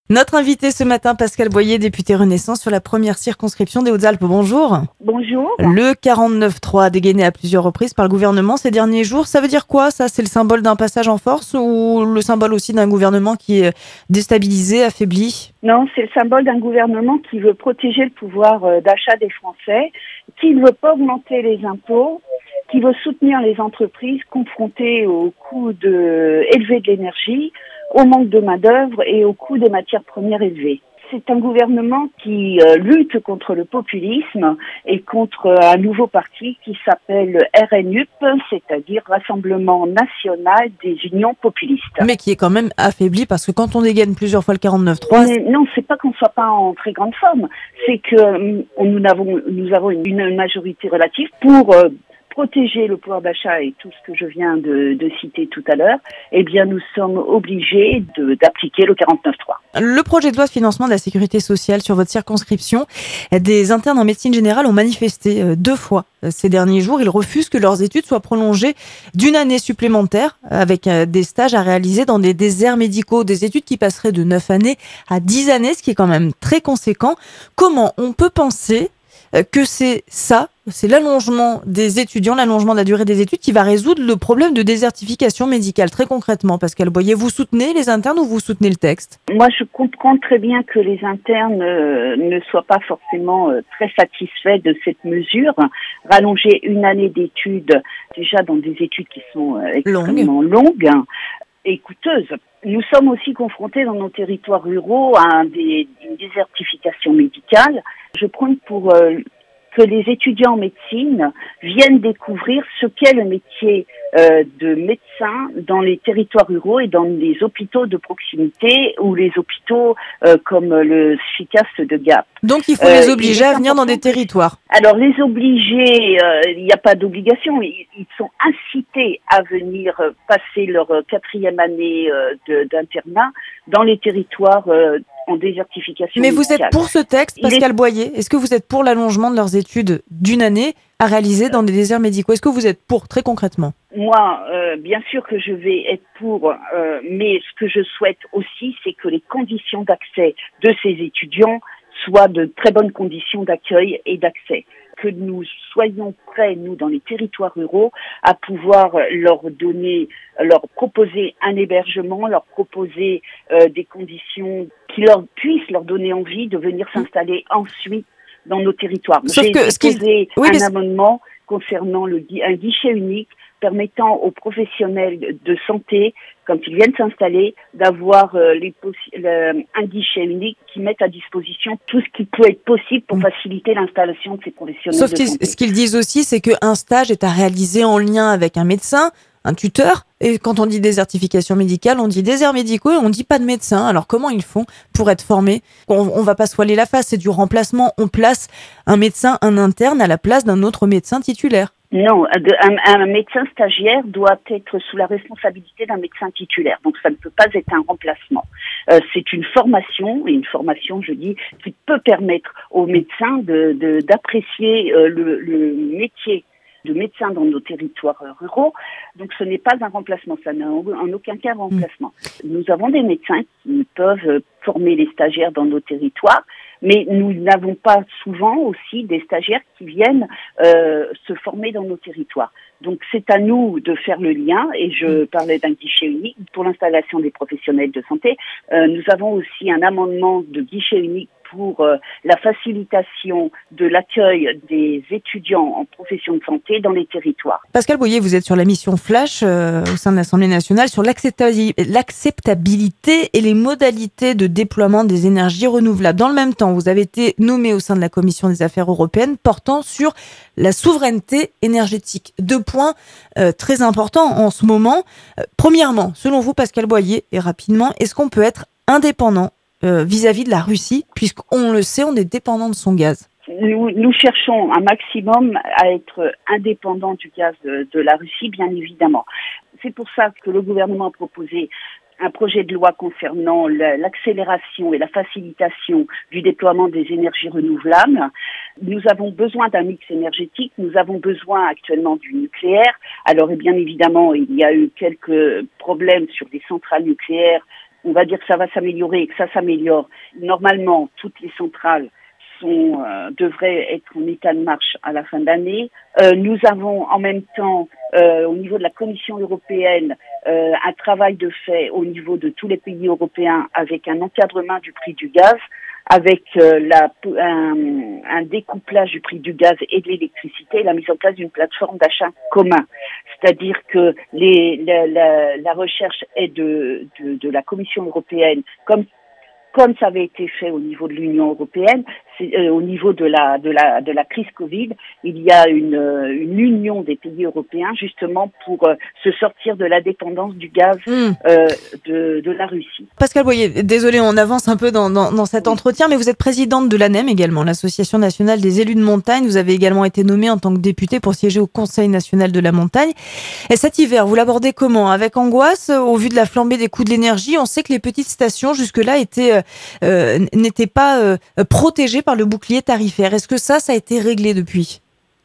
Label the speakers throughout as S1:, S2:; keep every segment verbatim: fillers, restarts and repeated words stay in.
S1: Notre invité ce matin, Pascal Boyer, député Renaissance sur la première circonscription des Hautes-Alpes. Bonjour.
S2: Bonjour.
S1: Le quarante-neuf trois dégainé à plusieurs reprises par le gouvernement ces derniers jours, ça veut dire quoi ça? C'est le symbole d'un passage en force ou le symbole aussi d'un gouvernement qui est déstabilisé, affaibli?
S2: Non, c'est le symbole d'un gouvernement qui veut protéger le pouvoir d'achat des Français, qui ne veut pas augmenter les impôts, qui veut soutenir les entreprises confrontées au coût de, élevé de l'énergie, au manque de main-d'œuvre et au coût des matières premières élevées. C'est un gouvernement qui euh, lutte contre le populisme et contre euh, un nouveau parti qui s'appelle R N U P, c'est-à-dire Rassemblement National des Unions Populistes.
S1: Mais qui est quand même affaibli parce que quand on dégaine plusieurs fois le quarante-neuf trois...
S2: Mais non, c'est pas qu'on soit pas en très grande forme, c'est que euh, nous avons, nous avons une, une majorité relative pour... Euh, protéger le pouvoir d'achat et tout ce que je viens de, de citer tout à l'heure, eh bien, nous sommes obligés de, d'appliquer le quarante-neuf trois.
S1: Le projet de loi de financement de la sécurité sociale sur votre circonscription, des internes en médecine générale ont manifesté deux fois ces derniers jours. Ils refusent que leurs études soient prolongées d'une année supplémentaire avec des stages à réaliser dans des déserts médicaux, des études qui passeraient de neuf années à dix années, ce qui est quand même très conséquent. Comment on peut penser que c'est ça, c'est l'allongement des étudiants, l'allongement de la durée des études qui va résoudre le problème de désertification médicale? Très concrètement, Pascal Boyer, vous soutenez les internes ou vous soutenez le texte?
S2: Moi, je comprends très bien que les internes euh, ne soient pas forcément euh, très satisfaits de cette mesure. Rallonger une année d'études, déjà dans des études qui sont euh, extrêmement longues, longues et coûteuses. Nous sommes aussi confrontés dans nos territoires ruraux à un des, une désertification médicale. Je prône pour euh, que les étudiants en médecine viennent découvrir ce qu'est le métier euh, de médecin dans les territoires ruraux et dans les hôpitaux de proximité ou les hôpitaux euh, comme le FICAS de Gap.
S1: Donc il faut les obliger euh, à venir dans des territoires.
S2: Alors les obliger, il n'y a pas d'obligation, ils, ils sont incités à venir passer leur quatrième année euh, de, d'internat dans les territoires euh, en désertification
S1: Mais
S2: médicale.
S1: Vous êtes pour ce texte, Pascal est... Boyer? Est-ce que vous êtes pour l'allongement de leurs études d'une année à réaliser dans des déserts médicaux? Est-ce que vous êtes pour, très concrètement?
S2: Moi, euh, bien sûr que je vais être pour, euh, mais ce que je souhaite aussi, c'est que les conditions d'accès de ces étudiants soient de très bonnes conditions d'accueil et d'accès. Que nous soyons prêts, nous, dans les territoires ruraux, à pouvoir leur donner, leur proposer un hébergement, leur proposer euh, des conditions qui leur puissent leur donner envie de venir s'installer ensuite dans nos territoires.
S1: Sauf
S2: J'ai
S1: que,
S2: déposé
S1: oui,
S2: un
S1: mais...
S2: amendement concernant le, un guichet unique permettant aux professionnels de santé, quand ils viennent s'installer, d'avoir euh, les possi- le, un guichet unique qui mette à disposition tout ce qui peut être possible pour faciliter l'installation de ces professionnels
S1: Sauf
S2: de santé.
S1: Ce qu'ils disent aussi, c'est qu'un stage est à réaliser en lien avec un médecin, un tuteur, et quand on dit désertification médicale, on dit déserts médicaux et on dit pas de médecin. Alors comment ils font pour être formés? On, on va pas se voiler la face, c'est du remplacement. On place un médecin, un interne à la place d'un autre médecin titulaire.
S2: Non, un, un médecin stagiaire doit être sous la responsabilité d'un médecin titulaire. Donc, ça ne peut pas être un remplacement. Euh, c'est une formation, et une formation, je dis, qui peut permettre aux médecins de, de, d'apprécier euh, le, le métier de médecin dans nos territoires ruraux. Donc, ce n'est pas un remplacement. Ça n'a en aucun cas un remplacement. Mmh. Nous avons des médecins qui peuvent former les stagiaires dans nos territoires, mais nous n'avons pas souvent aussi des stagiaires qui viennent euh, se former dans nos territoires. Donc c'est à nous de faire le lien, et je parlais d'un guichet unique pour l'installation des professionnels de santé. Euh, nous avons aussi un amendement de guichet unique pour euh, la facilitation de l'accueil des étudiants en profession de santé dans les territoires.
S1: Pascal Boyer, vous êtes sur la mission Flash euh, au sein de l'Assemblée nationale sur l'acceptabi- l'acceptabilité et les modalités de déploiement des énergies renouvelables. Dans le même temps, vous avez été nommé au sein de la Commission des affaires européennes portant sur la souveraineté énergétique. Deux points euh, très importants en ce moment. Euh, premièrement, selon vous, Pascal Boyer, et rapidement, est-ce qu'on peut être indépendant euh, vis-à-vis de la Russie, puisqu'on le sait, on est dépendant de son gaz?
S2: Nous, nous cherchons un maximum à être indépendants du gaz de, de la Russie, bien évidemment. C'est pour ça que le gouvernement a proposé un projet de loi concernant l'accélération et la facilitation du déploiement des énergies renouvelables. Nous avons besoin d'un mix énergétique, nous avons besoin actuellement du nucléaire. Alors, bien évidemment, il y a eu quelques problèmes sur des centrales nucléaires on va dire que ça va s'améliorer et que ça s'améliore. Normalement, toutes les centrales sont, euh, devraient être en état de marche à la fin d'année. Euh, nous avons en même temps, euh, au niveau de la Commission européenne, euh, un travail de fait au niveau de tous les pays européens avec un encadrement du prix du gaz, avec euh, la, un, un découplage du prix du gaz et de l'électricité, et la mise en place d'une plateforme d'achat commun. C'est-à-dire que les, la, la, la recherche est de, de, de la Commission européenne, comme comme ça avait été fait au niveau de l'Union européenne, c'est, euh, au niveau de la de la de la crise Covid, il y a une euh, une union des pays européens justement pour euh, se sortir de la dépendance du gaz mmh. euh, de de la Russie.
S1: Pascale Boyer, désolée, on avance un peu dans dans, dans cet oui. entretien, mais vous êtes présidente de l'A N E M également, l'Association nationale des élus de montagne. Vous avez également été nommée en tant que députée pour siéger au Conseil national de la montagne. Et cet hiver, vous l'abordez comment? Avec angoisse, au vu de la flambée des coûts de l'énergie. On sait que les petites stations jusque-là étaient Euh, n'étaient pas euh, protégés par le bouclier tarifaire. Est-ce que ça, ça a été réglé depuis ?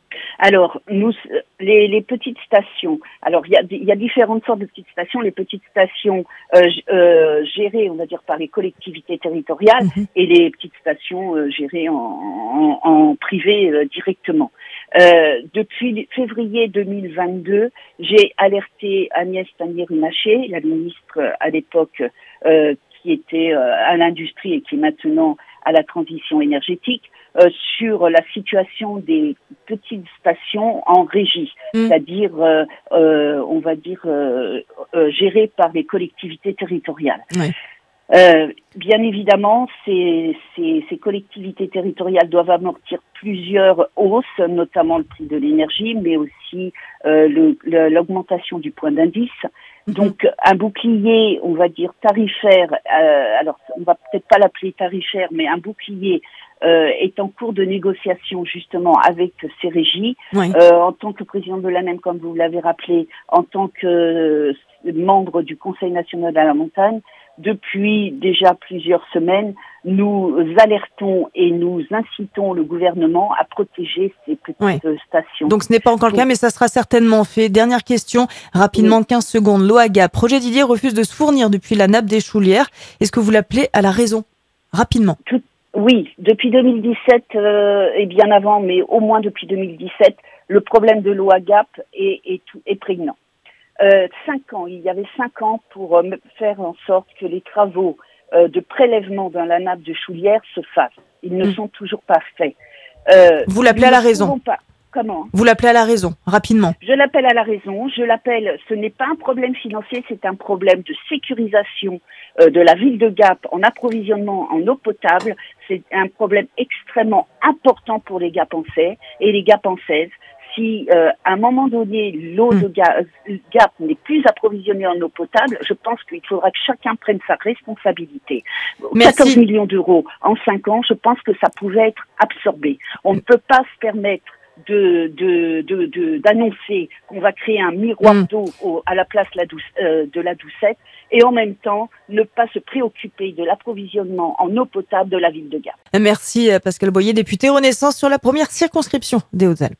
S2: Alors, nous, les, les petites stations, alors il y a, il y a différentes sortes de petites stations. Les petites stations euh, euh, gérées, on va dire, par les collectivités territoriales mmh. et les petites stations euh, gérées en, en, en privé euh, directement. Euh, depuis février deux mille vingt-deux, j'ai alerté Agnès Pannier-Runacher, la ministre à l'époque euh, qui était euh, à l'industrie et qui est maintenant à la transition énergétique, euh, sur la situation des petites stations en régie, mmh. c'est-à-dire, euh, euh, on va dire, euh, euh, gérées par les collectivités territoriales. Ouais. Euh, bien évidemment, ces, ces, ces collectivités territoriales doivent amortir plusieurs hausses, notamment le prix de l'énergie, mais aussi euh, le, le, l'augmentation du point d'indice. Mmh. Donc, un bouclier, on va dire tarifaire, euh, alors on va peut-être pas l'appeler tarifaire, mais un bouclier euh, est en cours de négociation justement avec ces régies. Oui. Euh, en tant que présidente de l'A N E M, comme vous l'avez rappelé, en tant que euh, membre du Conseil national de la montagne, depuis déjà plusieurs semaines, nous alertons et nous incitons le gouvernement à protéger ces petites oui. stations.
S1: Donc ce n'est pas encore le cas, mais ça sera certainement fait. Dernière question, rapidement, oui. quinze secondes. L'O A G A P, Projet Didier, refuse de se fournir depuis la nappe des Choulières. Est-ce que vous l'appelez à la raison? Rapidement.
S2: Tout, oui, depuis deux mille dix-sept euh, et bien avant, mais au moins depuis deux mille dix-sept, le problème de l'O A G A P est, est, est prégnant. Euh, cinq ans, il y avait cinq ans pour euh, faire en sorte que les travaux euh, de prélèvement dans la nappe de Choulières se fassent. Ils ne mmh. sont toujours pas faits.
S1: Euh, Vous l'appelez à la raison.
S2: Pas... Comment ?
S1: Vous l'appelez à la raison, rapidement.
S2: Je l'appelle à la raison. Je l'appelle. Ce n'est pas un problème financier, c'est un problème de sécurisation euh, de la ville de Gap en approvisionnement en eau potable. C'est un problème extrêmement important pour les Gapençais et les Gapençaises. Si euh, à un moment donné l'eau mmh. de Gap n'est plus approvisionnée en eau potable, je pense qu'il faudra que chacun prenne sa responsabilité.
S1: Merci.
S2: quatorze millions d'euros en cinq ans, je pense que ça pouvait être absorbé. On ne peut pas se permettre de, de, de, de d'annoncer qu'on va créer un miroir mmh. d'eau au, à la place la douce, euh, de la Doucette et en même temps ne pas se préoccuper de l'approvisionnement en eau potable de la ville de Gap.
S1: Merci Pascale Boyer, députée Renaissance sur la première circonscription des Hautes-Alpes.